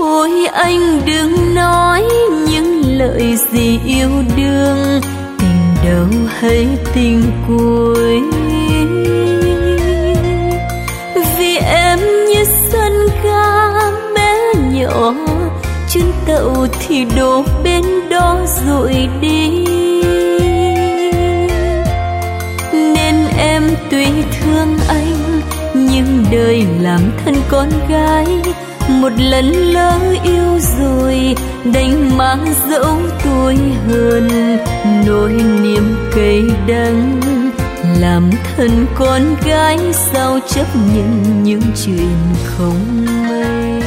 Ôi anh đừng nói những lời gì yêu đương, tình đầu hay tình cuối. Vì em như sân ga bé nhỏ, chuyến tàu thì đổ bên đó rồi đi. Nên em tuy thương anh, nhưng đời làm thân con gái, một lần lỡ yêu rồi đành mang dẫu tuổi hơn. Nỗi niềm cay đắng làm thân con gái sao chấp nhận những chuyện không may.